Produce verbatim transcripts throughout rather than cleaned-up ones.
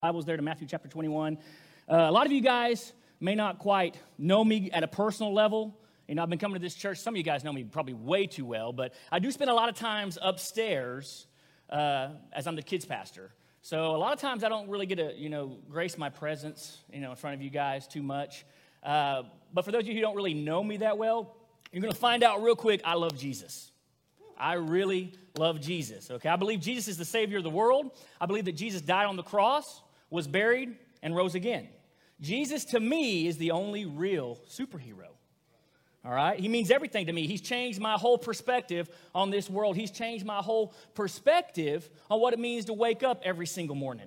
Bibles there to Matthew chapter twenty-one. Uh, a lot of you guys may not quite know me at a personal level. You know, I've been coming to this church. Some of you guys know me probably way too well, but I do spend a lot of times upstairs uh, as I'm the kids pastor. So a lot of times I don't really get to, you know, grace my presence, you know, in front of you guys too much. Uh, but for those of you who don't really know me that well, you're going to find out real quick, I love Jesus. I really love Jesus, okay? I believe Jesus is the Savior of the world. I believe that Jesus died on the cross, was buried, and rose again. Jesus, to me, is the only real superhero, all right? He means everything to me. He's changed my whole perspective on this world. He's changed my whole perspective on what it means to wake up every single morning.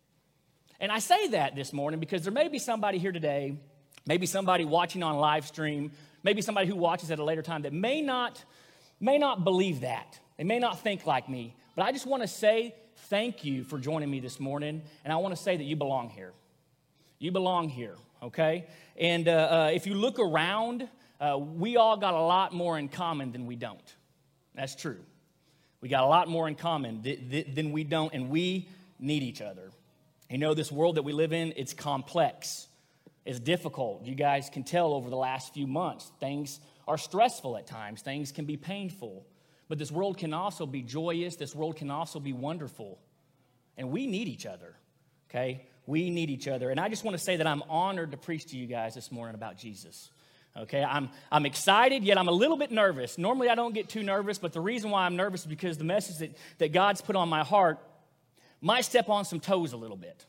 And I say that this morning because there may be somebody here today, maybe somebody watching on live stream, maybe somebody who watches at a later time that may not, may not believe that. They may not think like me. But I just want to say thank you for joining me this morning, and I want to say that you belong here. You belong here, okay? And uh, uh, if you look around, uh, we all got a lot more in common than we don't. That's true. We got a lot more in common th- th- than we don't, and we need each other. You know, this world that we live in, it's complex. It's difficult. You guys can tell over the last few months, things are stressful at times. Things can be painful. But this world can also be joyous. This world can also be wonderful. And we need each other, okay? We need each other. And I just want to say that I'm honored to preach to you guys this morning about Jesus, okay? I'm, I'm excited, yet I'm a little bit nervous. Normally I don't get too nervous, but the reason why I'm nervous is because the message that, that God's put on my heart might step on some toes a little bit.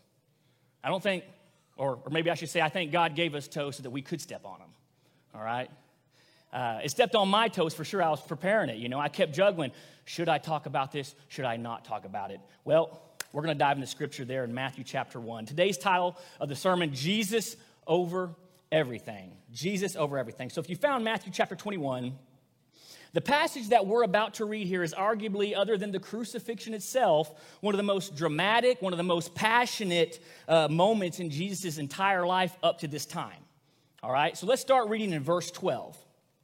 I don't think, or, or maybe I should say, I think God gave us toes so that we could step on them, all right? Uh, it stepped on my toes for sure. I was preparing it. You know, I kept juggling. Should I talk about this? Should I not talk about it? Well, we're going to dive into scripture there in Matthew chapter one. Today's title of the sermon, Jesus over everything. Jesus over everything. So if you found Matthew chapter twenty-one, the passage that we're about to read here is arguably, other than the crucifixion itself, one of the most dramatic, one of the most passionate uh, moments in Jesus' entire life up to this time. All right, so let's start reading in verse twelve.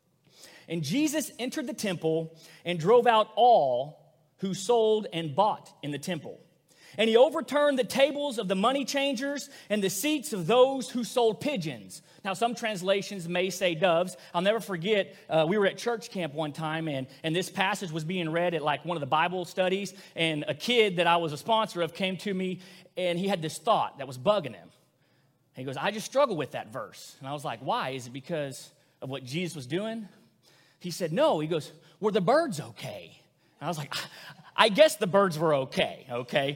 And Jesus entered the temple and drove out all who sold and bought in the temple. And he overturned the tables of the money changers and the seats of those who sold pigeons. Now, some translations may say doves. I'll never forget, uh, we were at church camp one time, and, and this passage was being read at like one of the Bible studies, and a kid that I was a sponsor of came to me, and he had this thought that was bugging him. He goes, I just struggle with that verse. And I was like, why? Is it because of what Jesus was doing? He said, no. He goes, were the birds okay? And I was like, I guess the birds were okay, okay?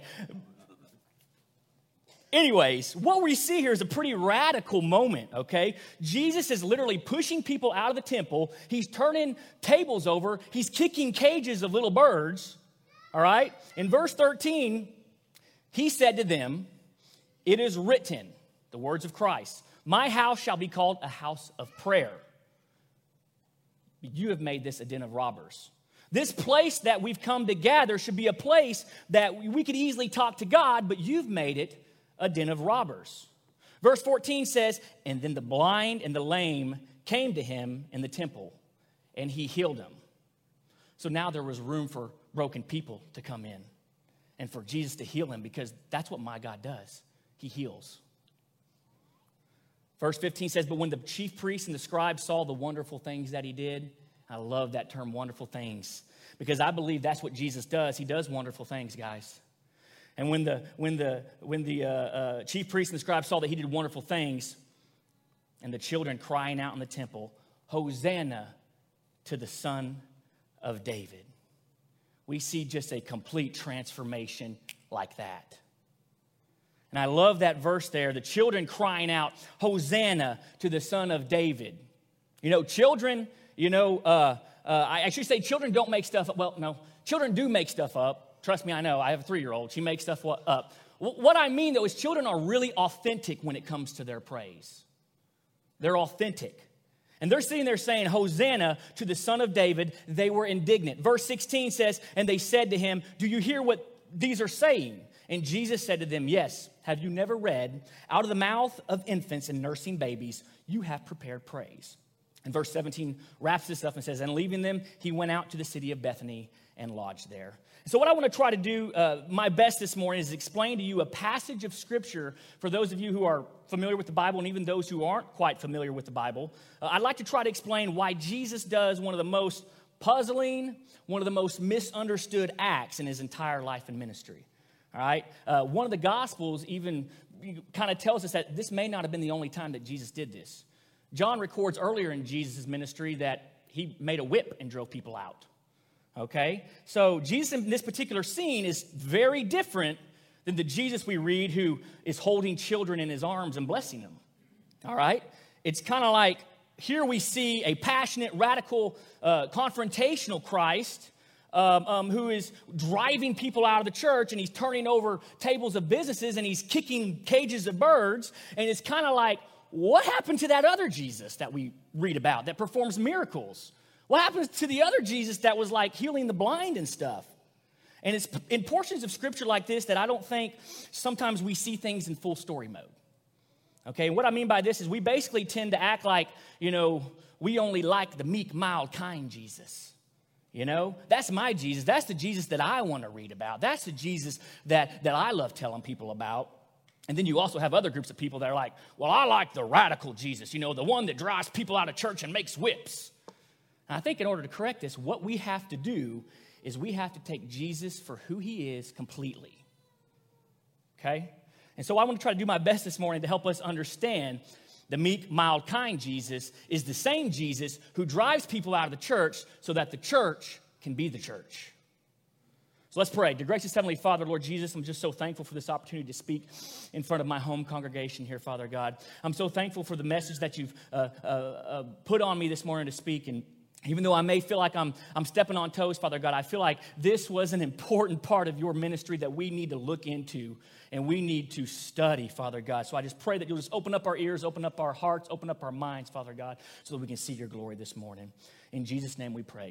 Anyways, what we see here is a pretty radical moment, okay? Jesus is literally pushing people out of the temple. He's turning tables over. He's kicking cages of little birds, all right? In verse thirteen, he said to them, it is written, the words of Christ, my house shall be called a house of prayer. You have made this a den of robbers. This place that we've come to gather should be a place that we could easily talk to God, but you've made it a den of robbers. Verse fourteen says, and then the blind and the lame came to him in the temple, and he healed them. So now there was room for broken people to come in and for Jesus to heal them, because that's what my God does. He heals. Verse fifteen says, but when the chief priests and the scribes saw the wonderful things that he did, I love that term, wonderful things, because I believe that's what Jesus does. He does wonderful things, guys. And when the when the when the uh, uh, chief priests and the scribes saw that he did wonderful things, and the children crying out in the temple, Hosanna to the Son of David, we see just a complete transformation like that. And I love that verse there, the children crying out, Hosanna to the Son of David. You know, children, you know, uh, uh, I should say children don't make stuff up. Well, no, children do make stuff up. Trust me, I know. I have a three-year-old. She makes stuff up. What I mean, though, is children are really authentic when it comes to their praise. They're authentic. And they're sitting there saying, Hosanna to the Son of David. They were indignant. Verse sixteen says, and they said to him, do you hear what these are saying? And Jesus said to them, yes, have you never read, out of the mouth of infants and nursing babies, you have prepared praise. And verse seventeen wraps this up and says, and leaving them, he went out to the city of Bethany and lodged there. So what I want to try to do, uh, my best this morning, is explain to you a passage of Scripture for those of you who are familiar with the Bible and even those who aren't quite familiar with the Bible. Uh, I'd like to try to explain why Jesus does one of the most puzzling, one of the most misunderstood acts in his entire life and ministry. All right? Uh, one of the Gospels even kind of tells us that this may not have been the only time that Jesus did this. John records earlier in Jesus' ministry that he made a whip and drove people out. Okay? So Jesus in this particular scene is very different than the Jesus we read who is holding children in his arms and blessing them. All right? It's kind of like here we see a passionate, radical, uh, confrontational Christ um, um, who is driving people out of the church, and he's turning over tables of businesses, and he's kicking cages of birds. And it's kind of like, what happened to that other Jesus that we read about that performs miracles? What happens to the other Jesus that was like healing the blind and stuff? And it's in portions of Scripture like this that I don't think sometimes we see things in full story mode. Okay, and what I mean by this is we basically tend to act like, you know, we only like the meek, mild, kind Jesus. You know, that's my Jesus. That's the Jesus that I want to read about. That's the Jesus that, that I love telling people about. And then you also have other groups of people that are like, well, I like the radical Jesus, you know, the one that drives people out of church and makes whips. And I think in order to correct this, what we have to do is we have to take Jesus for who he is completely. Okay? And so I want to try to do my best this morning to help us understand the meek, mild, kind Jesus is the same Jesus who drives people out of the church so that the church can be the church. So let's pray. Dear gracious Heavenly Father, Lord Jesus, I'm just so thankful for this opportunity to speak in front of my home congregation here, Father God. I'm so thankful for the message that you've uh, uh, uh, put on me this morning to speak. And even though I may feel like I'm, I'm stepping on toes, Father God, I feel like this was an important part of your ministry that we need to look into and we need to study, Father God. So I just pray that you'll just open up our ears, open up our hearts, open up our minds, Father God, so that we can see your glory this morning. In Jesus' name we pray.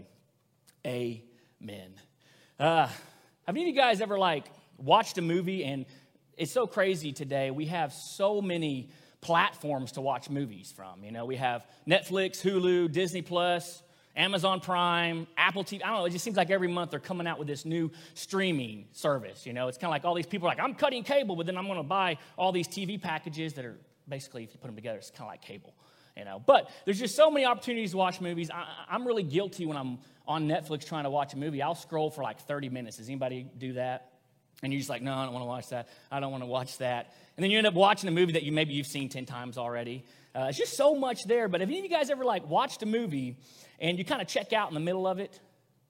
Amen. Uh, have any of you guys ever, like, watched a movie? And it's so crazy today. We have so many platforms to watch movies from. You know, we have Netflix, Hulu, Disney Plus, Amazon Prime, Apple T V. I don't know, it just seems like every month they're coming out with this new streaming service. You know, it's kind of like all these people are like, I'm cutting cable, but then I'm going to buy all these T V packages that are basically, if you put them together, it's kind of like cable. You know, but there's just so many opportunities to watch movies. I, I'm really guilty when I'm on Netflix trying to watch a movie. I'll scroll for like thirty minutes. Does anybody do that? And you're just like, no, I don't want to watch that. I don't want to watch that. And then you end up watching a movie that you maybe you've seen ten times already. Uh, it's just so much there. But have any of you guys ever like watched a movie and you kind of check out in the middle of it,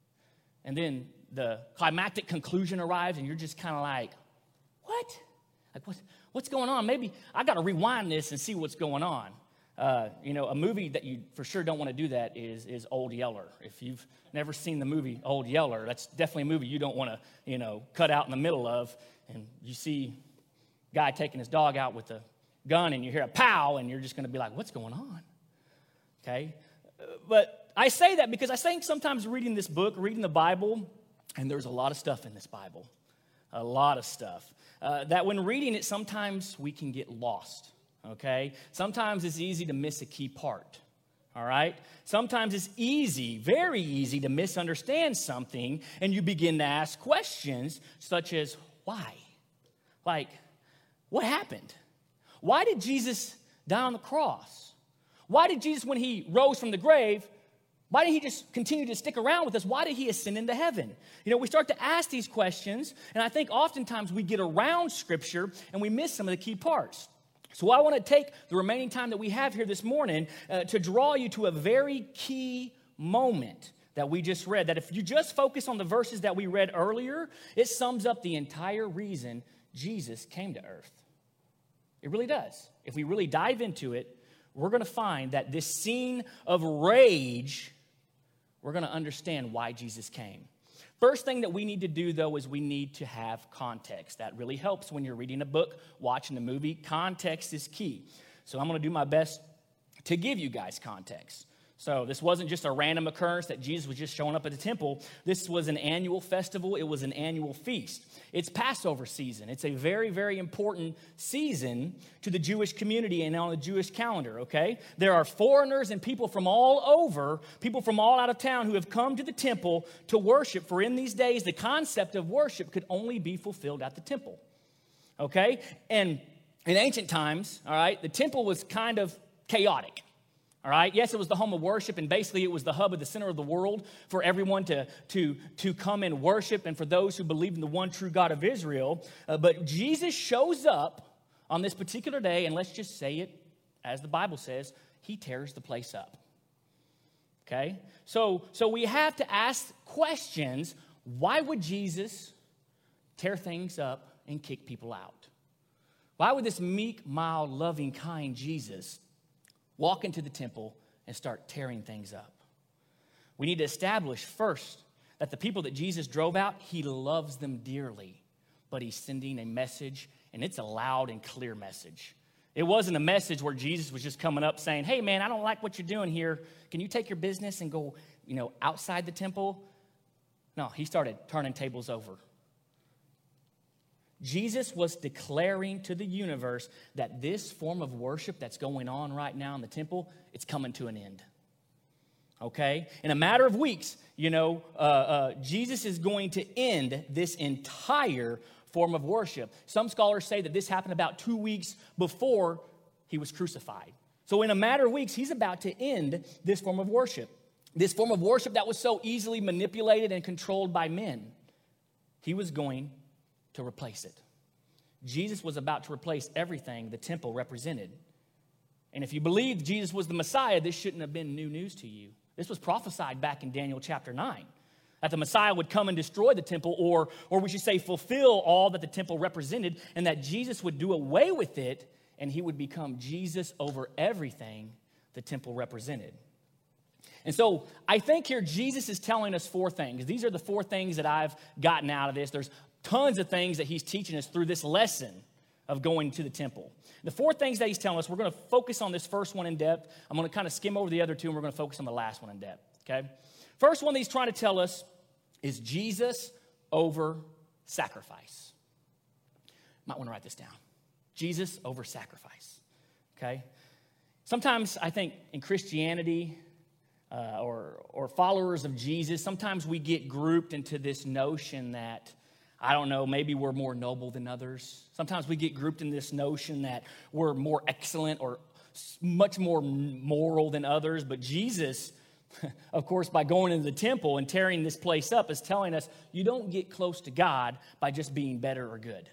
and then the climactic conclusion arrives, and you're just kind of like, what? Like, what, what's going on? Maybe I got to rewind this and see what's going on. Uh, you know, a movie that you for sure don't want to do that is is Old Yeller. If you've never seen the movie Old Yeller, that's definitely a movie you don't want to, you know, cut out in the middle of. And you see a guy taking his dog out with a gun, and you hear a pow, and you're just going to be like, what's going on? Okay? Uh, but I say that because I think sometimes reading this book, reading the Bible, and there's a lot of stuff in this Bible, a lot of stuff, uh, that when reading it, sometimes we can get lost. Okay? Sometimes it's easy to miss a key part, all right? Sometimes it's easy, very easy to misunderstand something, and you begin to ask questions such as, why? Like, what happened? Why did Jesus die on the cross? Why did Jesus, when he rose from the grave, why did he just continue to stick around with us? Why did he ascend into heaven? You know, we start to ask these questions, and I think oftentimes we get around Scripture, and we miss some of the key parts. So I want to take the remaining time that we have here this morning uh, to draw you to a very key moment that we just read, that if you just focus on the verses that we read earlier, it sums up the entire reason Jesus came to earth. It really does. If we really dive into it, we're going to find that this scene of rage, we're going to understand why Jesus came. First thing that we need to do, though, is we need to have context. That really helps when you're reading a book, watching a movie. Context is key. So I'm going to do my best to give you guys context. So this wasn't just a random occurrence that Jesus was just showing up at the temple. This was an annual festival. It was an annual feast. It's Passover season. It's a very, very important season to the Jewish community and on the Jewish calendar, okay? There are foreigners and people from all over, people from all out of town who have come to the temple to worship, for in these days the concept of worship could only be fulfilled at the temple, okay? And in ancient times, all right, the temple was kind of chaotic. All right. Yes, it was the home of worship, and basically it was the hub of the center of the world for everyone to, to, to come and worship, and for those who believe in the one true God of Israel. Uh, but Jesus shows up on this particular day, and let's just say it as the Bible says, he tears the place up. Okay? So, so we have to ask questions. Why would Jesus tear things up and kick people out? Why would this meek, mild, loving, kind Jesus walk into the temple and start tearing things up? We need to establish first that the people that Jesus drove out, he loves them dearly, but he's sending a message, and it's a loud and clear message. It wasn't a message where Jesus was just coming up saying, hey, man, I don't like what you're doing here. Can you take your business and go, you know, outside the temple? No, he started turning tables over. Jesus was declaring to the universe that this form of worship that's going on right now in the temple, it's coming to an end. Okay? In a matter of weeks, you know, uh, uh, Jesus is going to end this entire form of worship. Some scholars say that this happened about two weeks before he was crucified. So in a matter of weeks, he's about to end this form of worship. This form of worship that was so easily manipulated and controlled by men. He was going to replace it. Jesus was about to replace everything the temple represented. And if you believed Jesus was the Messiah, this shouldn't have been new news to you. This was prophesied back in Daniel chapter nine, that the Messiah would come and destroy the temple, or, or we should say fulfill all that the temple represented, and that Jesus would do away with it, and he would become Jesus over everything the temple represented. And so I think here Jesus is telling us four things. These are the four things that I've gotten out of this. There's tons of things that he's teaching us through this lesson of going to the temple. The four things that he's telling us, we're going to focus on this first one in depth. I'm going to kind of skim over the other two, and we're going to focus on the last one in depth, okay? First one that he's trying to tell us is Jesus over sacrifice. Might want to write this down. Jesus over sacrifice, okay? Sometimes I think in Christianity, uh, or, or followers of Jesus, sometimes we get grouped into this notion that, I don't know, maybe we're more noble than others. Sometimes we get grouped in this notion that we're more excellent or much more moral than others. But Jesus, of course, by going into the temple and tearing this place up, is telling us you don't get close to God by just being better or good.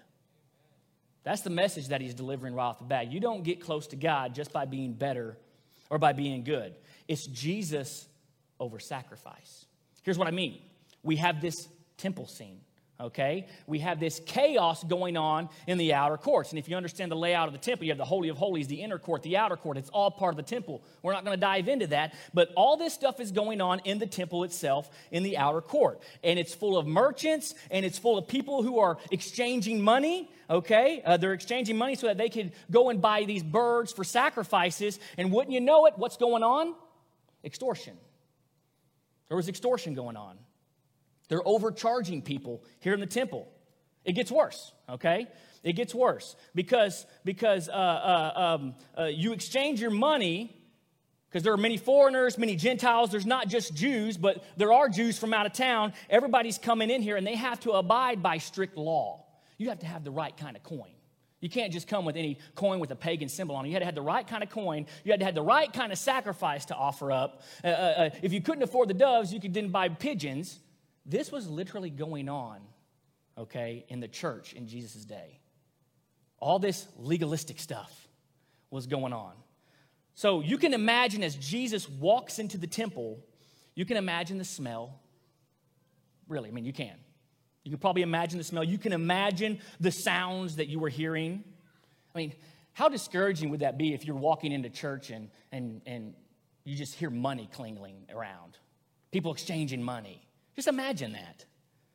That's the message that he's delivering right off the bat. You don't get close to God just by being better or by being good. It's Jesus over sacrifice. Here's what I mean. We have this temple scene. Okay, we have this chaos going on in the outer courts. And if you understand the layout of the temple, you have the Holy of Holies, the inner court, the outer court. It's all part of the temple. We're not going to dive into that. But all this stuff is going on in the temple itself, in the outer court. And it's full of merchants, and it's full of people who are exchanging money. Okay, uh, they're exchanging money so that they can go and buy these birds for sacrifices. And wouldn't you know it, what's going on? Extortion. There was extortion going on. They're overcharging people here in the temple. It gets worse, okay? It gets worse because, because uh, uh, um, uh, you exchange your money, because there are many foreigners, many Gentiles. There's not just Jews, but there are Jews from out of town. Everybody's coming in here, and they have to abide by strict law. You have to have the right kind of coin. You can't just come with any coin with a pagan symbol on it. You had to have the right kind of coin. You had to have the right kind of sacrifice to offer up. Uh, uh, if you couldn't afford the doves, you could then buy pigeons. This was literally going on, okay, in the church in Jesus' day. All this legalistic stuff was going on. So you can imagine as Jesus walks into the temple, you can imagine the smell. Really, I mean, you can. You can probably imagine the smell. You can imagine the sounds that you were hearing. I mean, how discouraging would that be if you're walking into church and, and, and you just hear money clinging around, people exchanging money? Just imagine that.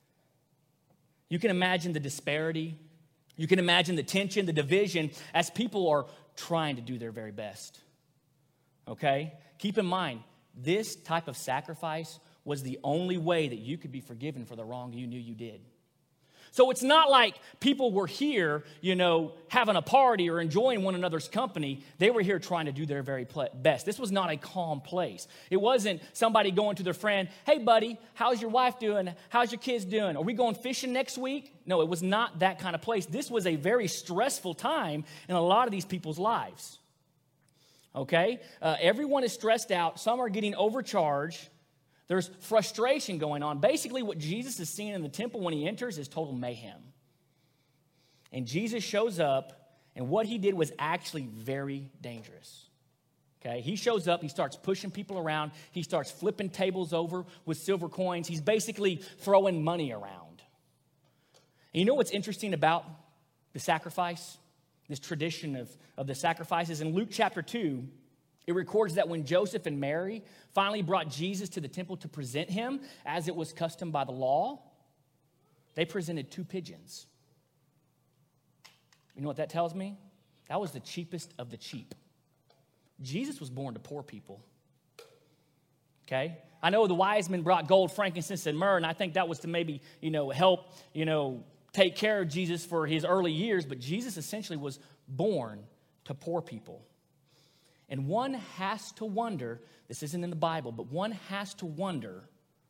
You can imagine the disparity. You can imagine the tension, the division, as people are trying to do their very best. Okay? Keep in mind, this type of sacrifice was the only way that you could be forgiven for the wrong you knew you did. So it's not like people were here, you know, having a party or enjoying one another's company. They were here trying to do their very best. This was not a calm place. It wasn't somebody going to their friend, hey, buddy, how's your wife doing? How's your kids doing? Are we going fishing next week? No, it was not that kind of place. This was a very stressful time in a lot of these people's lives. Okay? Uh, everyone is stressed out. Some are getting overcharged. There's frustration going on. Basically, what Jesus is seeing in the temple when he enters is total mayhem. And Jesus shows up, and what he did was actually very dangerous. Okay, he shows up, he starts pushing people around, he starts flipping tables over with silver coins. He's basically throwing money around. And you know what's interesting about the sacrifice, this tradition of, of the sacrifices? In Luke chapter two, it records that when Joseph and Mary finally brought Jesus to the temple to present him, as it was custom by the law, they presented two pigeons. You know what that tells me? That was the cheapest of the cheap. Jesus was born to poor people. Okay? I know the wise men brought gold, frankincense, and myrrh, and I think that was to maybe, you know, help, you know, take care of Jesus for his early years, but Jesus essentially was born to poor people. And one has to wonder, this isn't in the Bible, but one has to wonder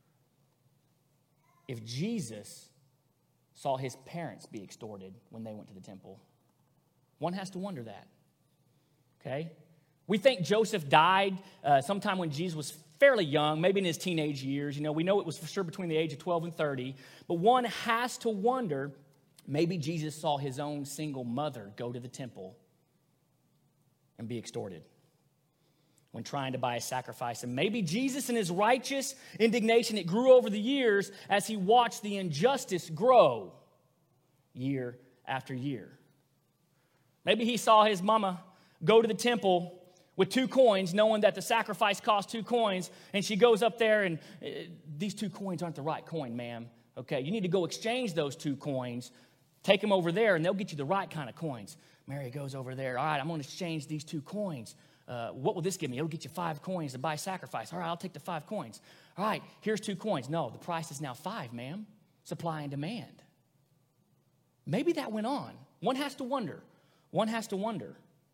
if Jesus saw his parents be extorted when they went to the temple. One has to wonder that, okay? We think Joseph died uh, sometime when Jesus was fairly young, maybe in his teenage years. You know, we know it was for sure between the age of twelve and thirty. But one has to wonder, maybe Jesus saw his own single mother go to the temple and be extorted when trying to buy a sacrifice. And maybe Jesus, in his righteous indignation, it grew over the years as he watched the injustice grow year after year. Maybe he saw his mama go to the temple with two coins, knowing that the sacrifice cost two coins, and she goes up there and, uh, these two coins aren't the right coin, ma'am. Okay, you need to go exchange those two coins, take them over there, and they'll get you the right kind of coins. Mary goes over there. All right, I'm going to exchange these two coins. Uh, what will this give me? It'll get you five coins to buy sacrifice. All right, I'll take the five coins. All right, here's two coins. No, the price is now five, ma'am. Supply and demand. Maybe that went on. One has to wonder. One has to wonder.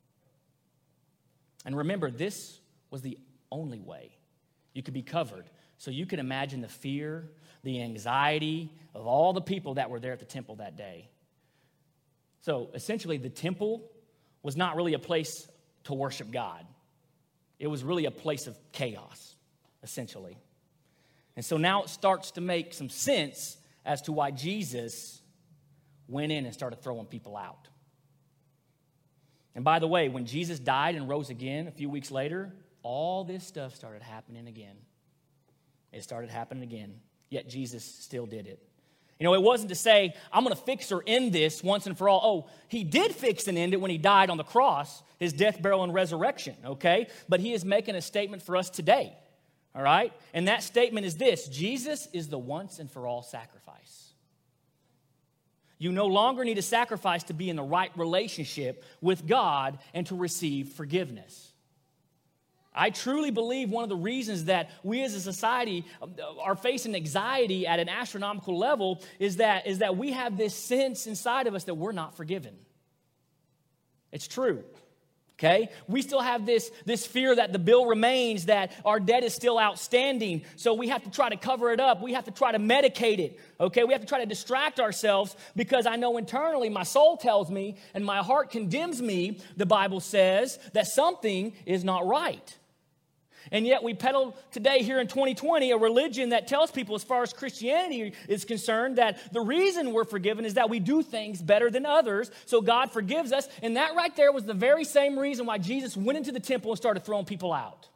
And remember, this was the only way you could be covered. So you can imagine the fear, the anxiety of all the people that were there at the temple that day. So essentially, the temple was not really a place to worship God. It was really a place of chaos, essentially. And so now it starts to make some sense as to why Jesus went in and started throwing people out. And by the way, when Jesus died and rose again a few weeks later, all this stuff started happening again. It started happening again, yet Jesus still did it. You know, it wasn't to say, I'm going to fix or end this once and for all. Oh, he did fix and end it when he died on the cross, his death, burial, and resurrection, okay? But he is making a statement for us today, all right? And that statement is this: Jesus is the once and for all sacrifice. You no longer need a sacrifice to be in the right relationship with God and to receive forgiveness. I truly believe one of the reasons that we as a society are facing anxiety at an astronomical level is that, is that we have this sense inside of us that we're not forgiven. It's true. Okay? We still have this, this fear that the bill remains, that our debt is still outstanding, so we have to try to cover it up. We have to try to medicate it. Okay? We have to try to distract ourselves because I know internally my soul tells me and my heart condemns me, the Bible says, that something is not right. And yet we peddle today here in twenty twenty a religion that tells people, as far as Christianity is concerned, that the reason we're forgiven is that we do things better than others, so God forgives us. And that right there was the very same reason why Jesus went into the temple and started throwing people out.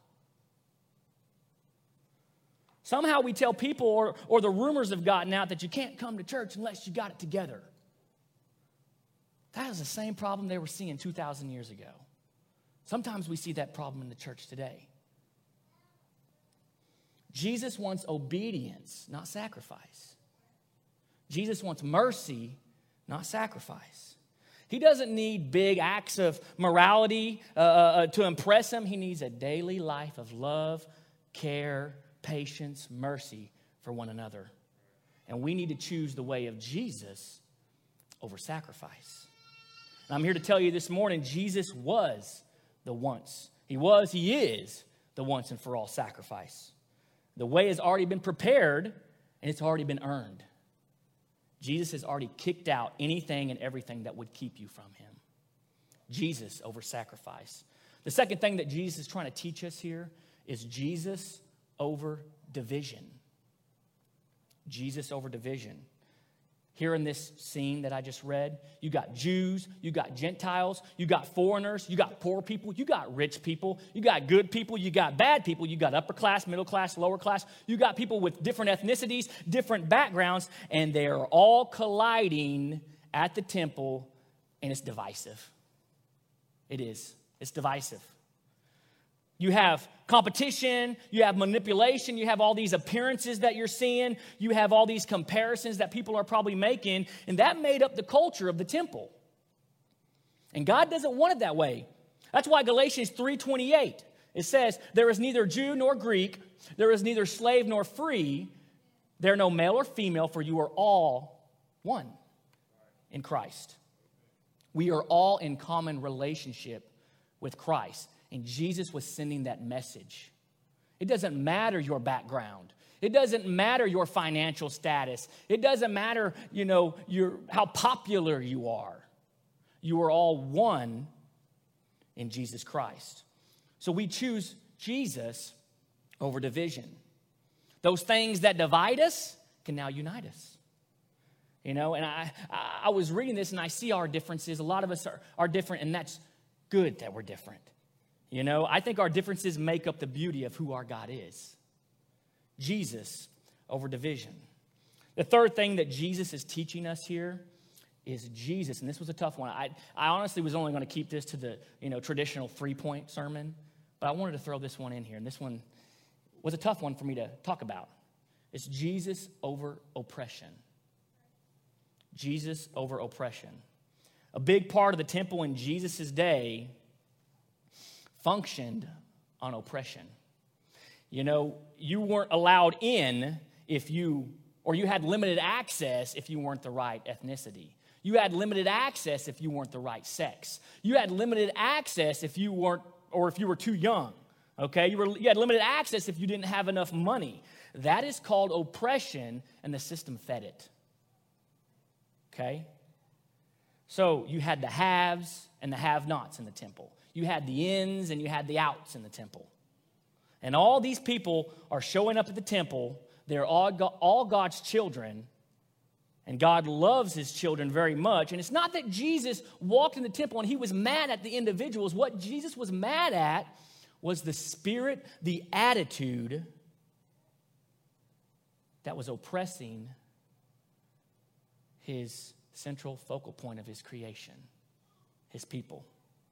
Somehow we tell people, or, or the rumors have gotten out, that you can't come to church unless you got it together. That is the same problem they were seeing two thousand years ago. Sometimes we see that problem in the church today. Jesus wants obedience, not sacrifice. Jesus wants mercy, not sacrifice. He doesn't need big acts of morality uh, uh, to impress him. He needs a daily life of love, care, patience, mercy for one another. And we need to choose the way of Jesus over sacrifice. And I'm here to tell you this morning, Jesus was the once. He was, he is the once and for all sacrifice. The way has already been prepared and it's already been earned. Jesus has already kicked out anything and everything that would keep you from him. Jesus over sacrifice. The second thing that Jesus is trying to teach us here is Jesus over division. Jesus over division. Here in this scene that I just read, you got Jews, you got Gentiles, you got foreigners, you got poor people, you got rich people, you got good people, you got bad people, you got upper class, middle class, lower class, you got people with different ethnicities, different backgrounds, and they are all colliding at the temple, and it's divisive. It is. It's divisive. You have competition, you have manipulation, you have all these appearances that you're seeing, you have all these comparisons that people are probably making, and that made up the culture of the temple. And God doesn't want it that way. That's why Galatians three twenty-eight, it says, there is neither Jew nor Greek, there is neither slave nor free, there are no male or female, for you are all one in Christ. We are all in common relationship with Christ. And Jesus was sending that message. It doesn't matter your background. It doesn't matter your financial status. It doesn't matter, you know, your, how popular you are. You are all one in Jesus Christ. So we choose Jesus over division. Those things that divide us can now unite us. You know, and I, I was reading this and I see our differences. A lot of us are, are different, and that's good that we're different. You know, I think our differences make up the beauty of who our God is. Jesus over division. The third thing that Jesus is teaching us here is Jesus, and this was a tough one. I, I honestly was only going to keep this to the, you know, traditional three-point sermon, but I wanted to throw this one in here, and this one was a tough one for me to talk about. It's Jesus over oppression. Jesus over oppression. A big part of the temple in Jesus' day functioned on oppression. You know, you weren't allowed in if you, or you had limited access if you weren't the right ethnicity. You had limited access if you weren't the right sex. You had limited access if you weren't, or if you were too young. Okay, you were, you had limited access if you didn't have enough money. That is called oppression, and the system fed it. Okay? So you had the haves and the have-nots in the temple. You had the ins and you had the outs in the temple. And all these people are showing up at the temple. They're all, all God's children. And God loves his children very much. And it's not that Jesus walked in the temple and he was mad at the individuals. What Jesus was mad at was the spirit, the attitude that was oppressing his central focal point of his creation, his people.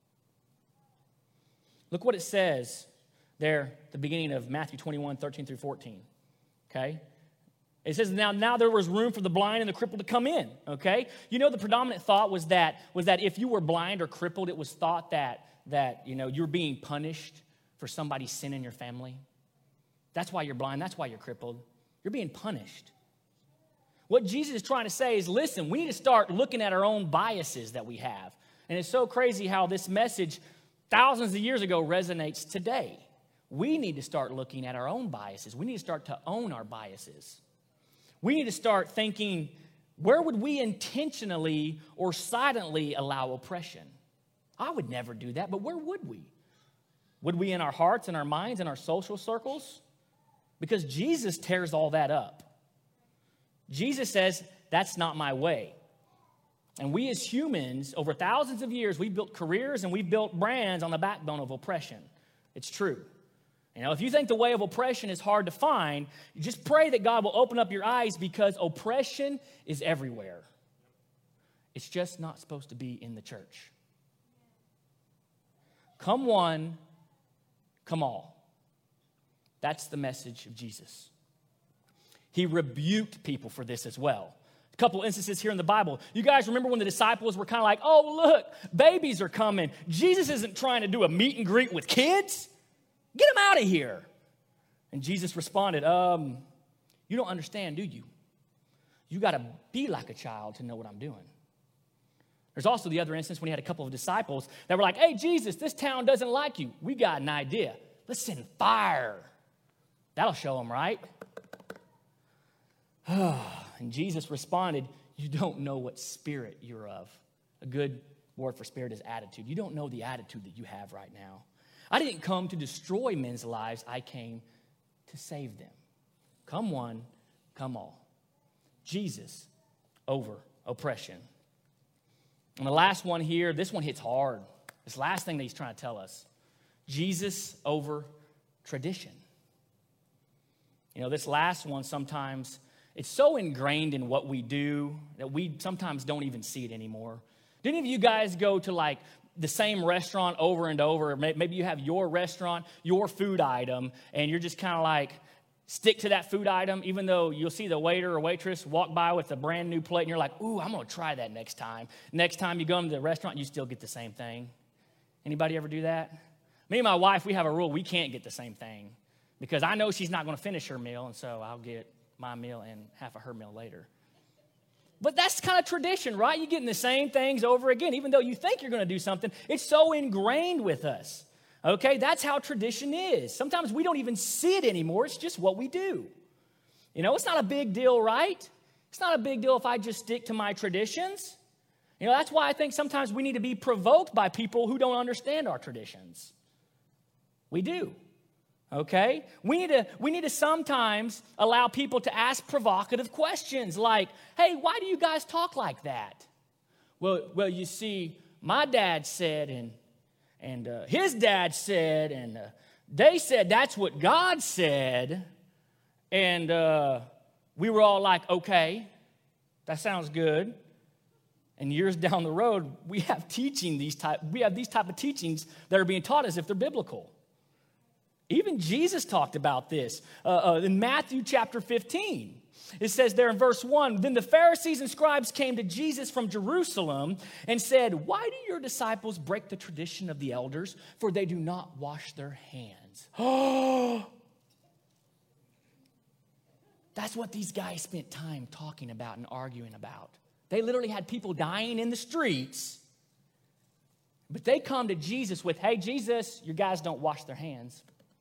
Look what it says there at the beginning of Matthew twenty-one, thirteen through fourteen, okay? It says, now, now there was room for the blind and the crippled to come in, okay? You know, the predominant thought was that, was that if you were blind or crippled, it was thought that, that, you know, you're being punished for somebody's sin in your family. That's why you're blind. That's why you're crippled. You're being punished. What Jesus is trying to say is, listen, we need to start looking at our own biases that we have. And it's so crazy how this message thousands of years ago resonates today. We need to start looking at our own biases. We need to start to own our biases. We need to start thinking, where would we intentionally or silently allow oppression? I would never do that, but where would we? Would we in our hearts and our minds and our social circles? Because Jesus tears all that up. Jesus says, that's not my way. And we as humans, over thousands of years, we built careers and we built brands on the backbone of oppression. It's true. You know, if you think the way of oppression is hard to find, just pray that God will open up your eyes, because oppression is everywhere. It's just not supposed to be in the church. Come one, come all. That's the message of Jesus. He rebuked people for this as well. A couple instances here in the Bible. You guys remember when the disciples were kind of like, oh, look, babies are coming. Jesus isn't trying to do a meet and greet with kids. Get them out of here. And Jesus responded, um, you don't understand, do you? You got to be like a child to know what I'm doing. There's also the other instance when he had a couple of disciples that were like, hey, Jesus, this town doesn't like you. We got an idea. Let's send fire. That'll show them, right? And Jesus responded, you don't know what spirit you're of. A good word for spirit is attitude. You don't know the attitude that you have right now. I didn't come to destroy men's lives. I came to save them. Come one, come all. Jesus over oppression. And the last one here, this one hits hard. This last thing that he's trying to tell us. Jesus over tradition. You know, this last one sometimes, it's so ingrained in what we do that we sometimes don't even see it anymore. Do any of you guys go to like the same restaurant over and over? Maybe you have your restaurant, your food item, and you're just kind of like, stick to that food item, even though you'll see the waiter or waitress walk by with a brand new plate, and you're like, ooh, I'm going to try that next time. Next time you go into the restaurant, you still get the same thing. Anybody ever do that? Me and my wife, we have a rule. We can't get the same thing because I know she's not going to finish her meal, and so I'll get my meal and half of her meal later. But that's kind of tradition, right? You're getting the same things over again. Even though you think you're going to do something, it's so ingrained with us. Okay, that's how tradition is. Sometimes we don't even see it anymore. It's just what we do. You know, it's not a big deal, right? It's not a big deal if I just stick to my traditions. You know, that's why I think sometimes we need to be provoked by people who don't understand our traditions. We do. Okay? We need to we need to sometimes allow people to ask provocative questions like, hey, why do you guys talk like that? Well, well, you see, my dad said, and and uh, his dad said, and uh, they said that's what God said. And uh, we were all like, okay, that sounds good. And years down the road, we have teaching these type we have these type of teachings that are being taught as if they're biblical. Even Jesus talked about this uh, uh, in Matthew chapter fifteen. It says there in verse one, then the Pharisees and scribes came to Jesus from Jerusalem and said, why do your disciples break the tradition of the elders? For they do not wash their hands. Oh, that's what these guys spent time talking about and arguing about. They literally had people dying in the streets. But they come to Jesus with, hey, Jesus, your guys don't wash their hands.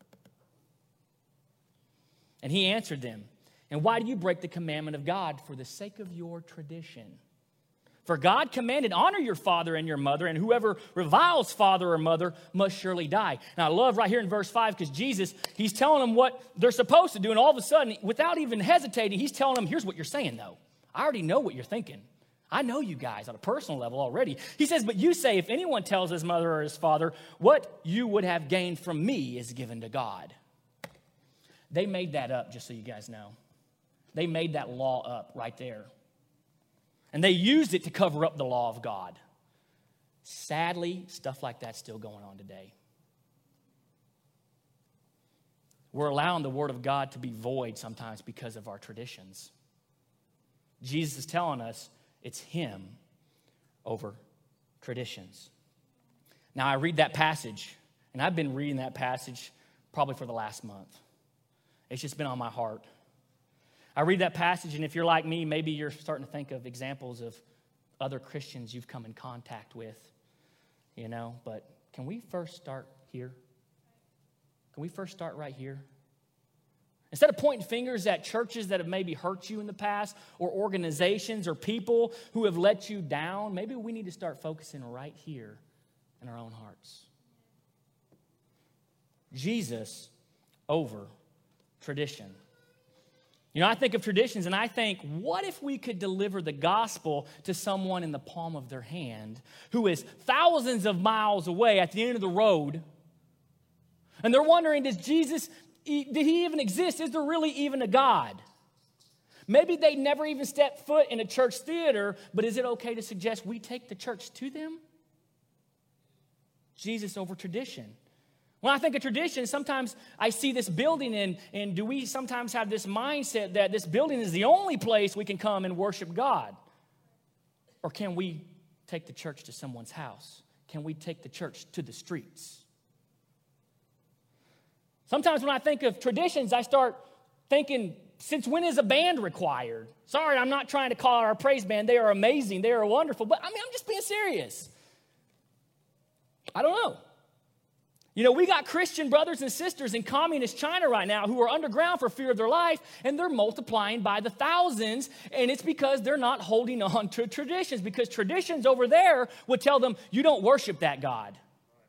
And he answered them, and why do you break the commandment of God? For the sake of your tradition. For God commanded, honor your father and your mother, and whoever reviles father or mother must surely die. Now, I love right here in verse five, because Jesus, he's telling them what they're supposed to do, and all of a sudden, without even hesitating, he's telling them, here's what you're saying, though. I already know what you're thinking. I know you guys on a personal level already. He says, but you say, if anyone tells his mother or his father, what you would have gained from me is given to God. They made that up, just so you guys know. They made that law up right there. And they used it to cover up the law of God. Sadly, stuff like that's still going on today. We're allowing the word of God to be void sometimes because of our traditions. Jesus is telling us it's him over traditions. Now, I read that passage, and I've been reading that passage probably for the last month. It's just been on my heart. I read that passage, and if you're like me, maybe you're starting to think of examples of other Christians you've come in contact with, you know. But can we first start here? Can we first start right here? Instead of pointing fingers at churches that have maybe hurt you in the past, or organizations or people who have let you down, maybe we need to start focusing right here in our own hearts. Jesus over tradition. You know, I think of traditions and I think, what if we could deliver the gospel to someone in the palm of their hand who is thousands of miles away at the end of the road, and they're wondering, does Jesus, did he even exist? Is there really even a God? Maybe they never even stepped foot in a church theater, but is it okay to suggest we take the church to them? Jesus over tradition. When I think of tradition, sometimes I see this building, and, and do we sometimes have this mindset that this building is the only place we can come and worship God? Or can we take the church to someone's house? Can we take the church to the streets? Sometimes when I think of traditions, I start thinking, since when is a band required? Sorry, I'm not trying to call our praise band. They are amazing. They are wonderful. But I mean, I'm just being serious. I don't know. You know, we got Christian brothers and sisters in communist China right now who are underground for fear of their life, and they're multiplying by the thousands, and it's because they're not holding on to traditions, because traditions over there would tell them, you don't worship that God.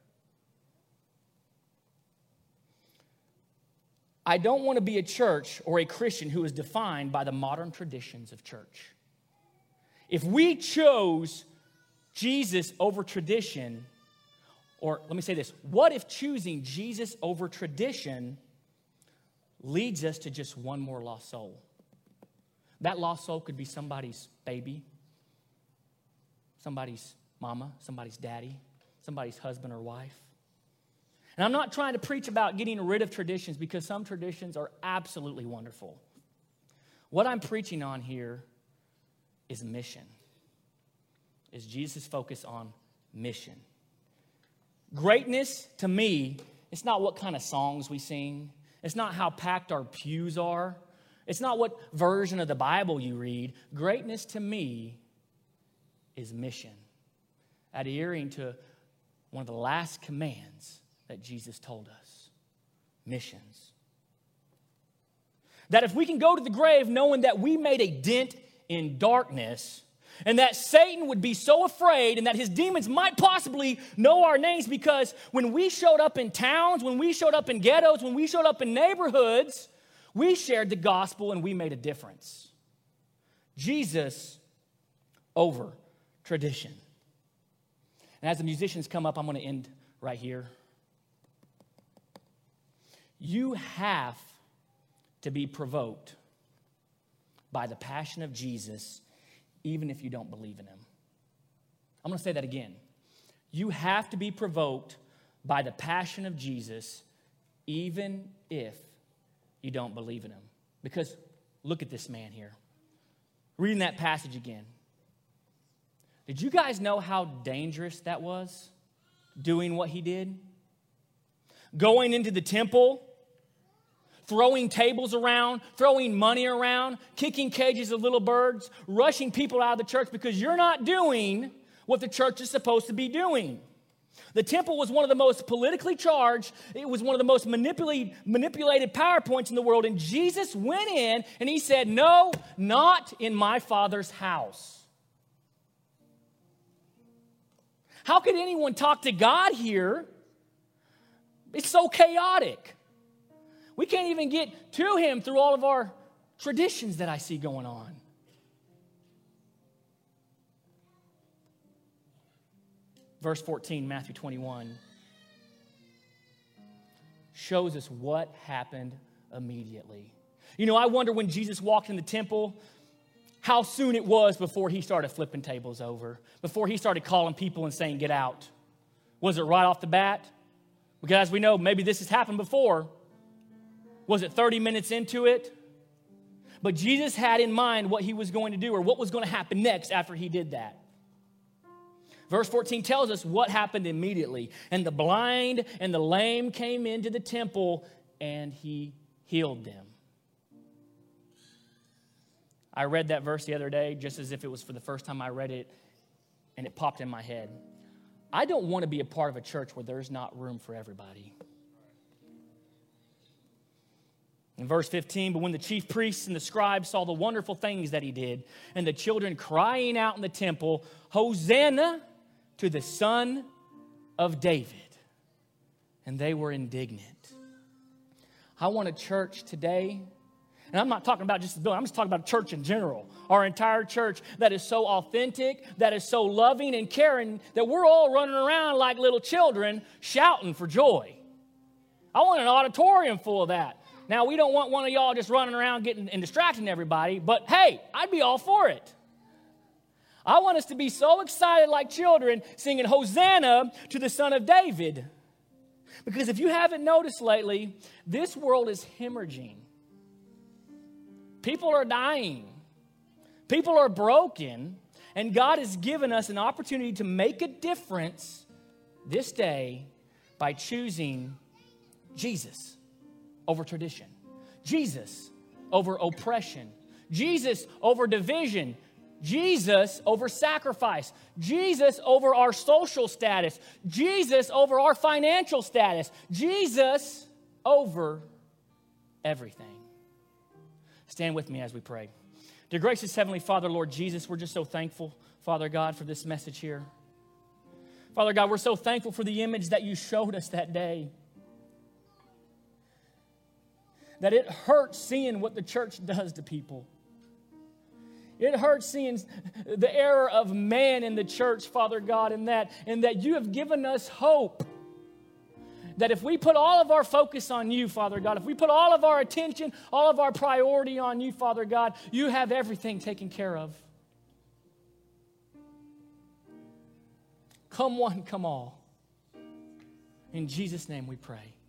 I don't want to be a church or a Christian who is defined by the modern traditions of church. If we chose Jesus over tradition, or let me say this, what if choosing Jesus over tradition leads us to just one more lost soul? That lost soul could be somebody's baby, somebody's mama, somebody's daddy, somebody's husband or wife. And I'm not trying to preach about getting rid of traditions, because some traditions are absolutely wonderful. What I'm preaching on here is mission. Is Jesus' focus on mission. Greatness, to me, it's not what kind of songs we sing. It's not how packed our pews are. It's not what version of the Bible you read. Greatness, to me, is mission. Adhering to one of the last commands that Jesus told us. Missions. That if we can go to the grave knowing that we made a dent in darkness, and that Satan would be so afraid, and that his demons might possibly know our names, because when we showed up in towns, when we showed up in ghettos, when we showed up in neighborhoods, we shared the gospel and we made a difference. Jesus over tradition. And as the musicians come up, I'm going to end right here. You have to be provoked by the passion of Jesus, even if you don't believe in him. I'm going to say that again. You have to be provoked by the passion of Jesus, even if you don't believe in him. Because look at this man here. Reading that passage again. Did you guys know how dangerous that was, doing what he did? Going into the temple, throwing tables around, throwing money around, kicking cages of little birds, rushing people out of the church because you're not doing what the church is supposed to be doing. The temple was one of the most politically charged, it was one of the most manipulated, manipulated power points in the world, and Jesus went in and he said, no, not in my Father's house. How could anyone talk to God here? It's so chaotic. We can't even get to him through all of our traditions that I see going on. Verse fourteen, Matthew twenty-one, shows us what happened immediately. You know, I wonder when Jesus walked in the temple, how soon it was before he started flipping tables over, before he started calling people and saying, get out. Was it right off the bat? Because as we know, maybe this has happened before. Was it thirty minutes into it? But Jesus had in mind what he was going to do, or what was going to happen next after he did that. Verse fourteen tells us what happened immediately. And the blind and the lame came into the temple, and he healed them. I read that verse the other day just as if it was for the first time I read it, and it popped in my head. I don't want to be a part of a church where there's not room for everybody. In verse fifteen, but when the chief priests and the scribes saw the wonderful things that he did, and the children crying out in the temple, Hosanna to the Son of David, and they were indignant. I want a church today, and I'm not talking about just the building, I'm just talking about church in general. Our entire church that is so authentic, that is so loving and caring, that we're all running around like little children shouting for joy. I want an auditorium full of that. Now, we don't want one of y'all just running around getting and distracting everybody, but hey, I'd be all for it. I want us to be so excited like children singing Hosanna to the Son of David. Because if you haven't noticed lately, this world is hemorrhaging. People are dying. People are broken. And God has given us an opportunity to make a difference this day by choosing Jesus. over tradition. Jesus over oppression. Jesus over division. Jesus over sacrifice. Jesus over our social status. Jesus over our financial status. Jesus over everything. Stand with me as we pray. Dear gracious Heavenly Father, Lord Jesus, we're just so thankful, Father God, for this message here. Father God, we're so thankful for the image that you showed us that day. That it hurts seeing what the church does to people. It hurts seeing the error of man in the church, Father God, and that, and that you have given us hope. That if we put all of our focus on you, Father God, if we put all of our attention, all of our priority on you, Father God, you have everything taken care of. Come one, come all. In Jesus' name we pray.